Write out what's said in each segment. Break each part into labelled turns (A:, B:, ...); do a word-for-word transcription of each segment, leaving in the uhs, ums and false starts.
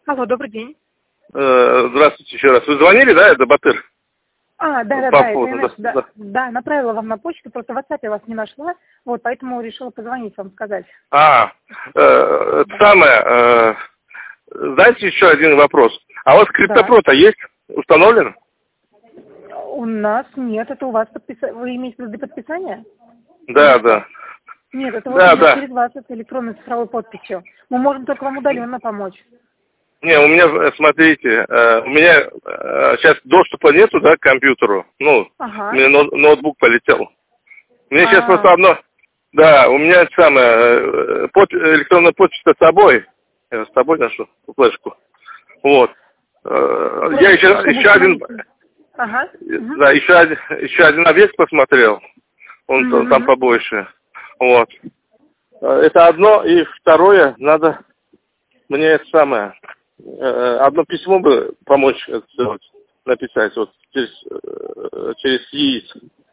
A: Алло, добрый день.
B: Э, Здравствуйте еще раз. Вы звонили, да, это Батыр?
A: А, да, да,
B: По
A: да,
B: поводу,
A: это,
B: да,
A: да,
B: да.
A: да, направила вам на почту, просто в WhatsApp я вас не нашла, вот, поэтому решила позвонить вам, сказать.
B: А, э, это самое, э, знаете, еще один вопрос. А у вас криптопрот-то есть? Установлен?
A: У нас нет, это у вас подписание, вы имеете в виду для подписания?
B: Да, да.
A: Нет, это
B: Да,
A: вот
B: да.
A: через вас, это электронной цифровой подписью. Мы можем только вам удаленно помочь.
B: Не, у меня, э, смотрите, э, у меня э, сейчас доступа нету, да, к компьютеру. Ну,
A: Ага.
B: у меня ноут- ноутбук полетел. Мне сейчас
A: А.
B: просто одно... Да, у меня это самое, э, под, электронная подпись-то с собой. Я с собой ношу флешку. Вот. Э, Я еще, еще один...
A: Ага.
B: Да, еще один, еще один объект посмотрел. Он
A: Мгм.
B: там побольше. Вот. Это одно. И второе, надо мне это самое... э, Одно письмо бы помочь это сделать, написать вот через, э, через ЕИС.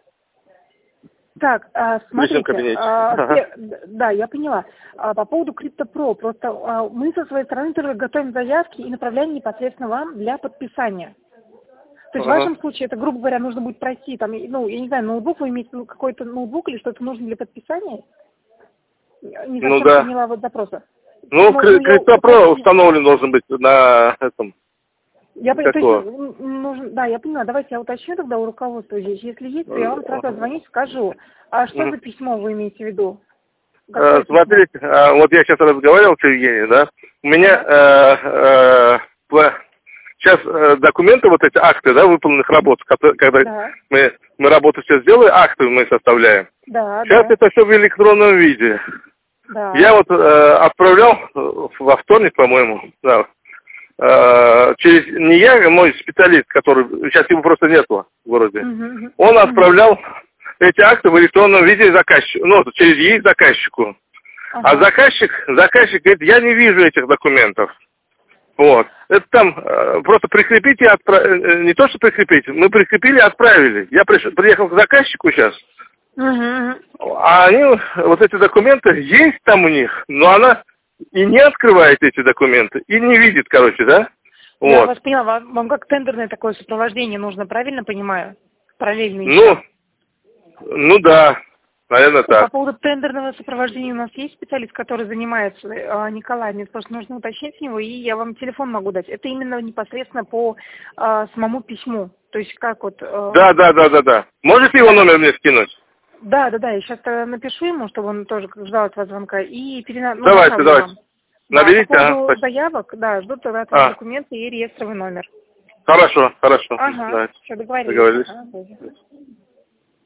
A: Так, а,
B: В личном
A: смотрите,
B: кабинете.
A: а,
B: Ага.
A: те- да, я поняла. А, по поводу CryptoPro, просто а, мы со своей стороны тоже готовим заявки и направляем непосредственно вам для подписания. То есть
B: Ага.
A: в вашем случае это, грубо говоря, нужно будет пройти, там, ну, я не знаю, ноутбук, вы имеете в виду какой-то ноутбук или что-то нужно для подписания? Не
B: Ну
A: совсем
B: да.
A: поняла вот запроса.
B: Ну,
A: Ну, ну, я
B: CryptoPro
A: уточню.
B: установлен должен быть на этом.
A: Я поняла, то есть,
B: Какого?
A: м, м, нужен, да, я поняла, давайте я уточню тогда у руководства здесь. Если есть, то я вам сразу отзвонить, скажу. А что
B: Мгм.
A: за письмо вы имеете в виду?
B: Э,
A: Какое письмо?
B: Смотрите, а, вот я сейчас разговаривал с Евгением, да, у меня э, э, по- сейчас э, документы, вот эти акты, да, выполненных работ, которые- когда
A: Да.
B: мы, мы работу сейчас сделаем, акты мы составляем.
A: Да,
B: Сейчас
A: да,
B: это все в электронном виде.
A: да.
B: Я вот э, отправлял э, во вторник, по-моему, да, э, через, не я, а мой специалист, который, сейчас его просто нету в городе,
A: Мгм, мгм.
B: он отправлял эти акты в электронном виде заказчику, ну, через ЕИС заказчику.
A: Ага.
B: А заказчик, заказчик говорит, я не вижу этих документов. Вот. Это там э, просто прикрепить и отправить, не то, что прикрепить, мы прикрепили и отправили. Я приш... приехал к заказчику сейчас,
A: Мгм.
B: а они, вот эти документы, есть там у них, но она и не открывает эти документы, и не видит, короче, да?
A: Я
B: Вот.
A: вас поняла, вам, вам как тендерное такое сопровождение нужно, правильно понимаю? Параллельно
B: Ну,
A: еще.
B: ну да, наверное,
A: По
B: так.
A: поводу тендерного сопровождения у нас есть специалист, который занимается, э, Николай, мне просто нужно уточнить с него, и я вам телефон могу дать. Это именно непосредственно по э, самому письму. То есть как вот... э,
B: Да, да, да, да, да. Можете его номер мне скинуть?
A: Да, да, да, я сейчас напишу ему, чтобы он тоже ждал от вас звонка, и перена... ну,
B: Давайте,
A: направлю
B: давайте.
A: вам.
B: Наберите,
A: Да, по
B: ага.
A: поводу
B: спасибо.
A: заявок, да, ждут тогда от вас
B: А,
A: документы и реестровый номер.
B: хорошо, хорошо.
A: Ага,
B: Давайте.
A: все, договорились.
B: Договорились.
A: Ага,